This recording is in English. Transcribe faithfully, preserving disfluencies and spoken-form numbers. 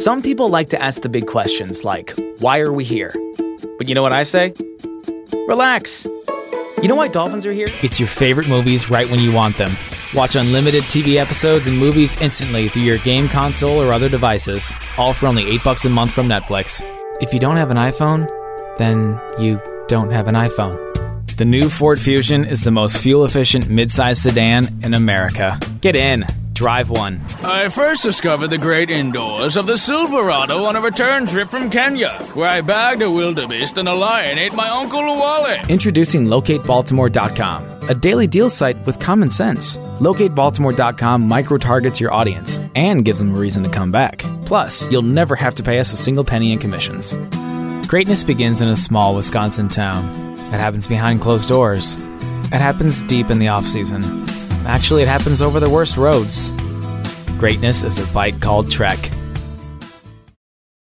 Some people like to ask the big questions like, why are we here? But you know what I say? Relax. You know why dolphins are here? It's your favorite movies right when you want them. Watch unlimited T V episodes and movies instantly through your game console or other devices, all for only eight bucks a month from Netflix. If you don't have an iPhone, then you don't have an iPhone. The new Ford Fusion is the most fuel-efficient midsize sedan in America. Get in. Drive one. I first discovered the great indoors of the Silverado on a return trip from Kenya, where I bagged a wildebeest and a lion ate my Uncle Wally. Introducing Locate Baltimore dot com, a daily deal site with common sense. Locate Baltimore dot com micro-targets your audience and gives them a reason to come back. Plus, you'll never have to pay us a single penny in commissions. Greatness begins in a small Wisconsin town. It happens behind closed doors. It happens deep in the off-season. Actually, it happens over the worst roads. Greatness is a bite called Trek.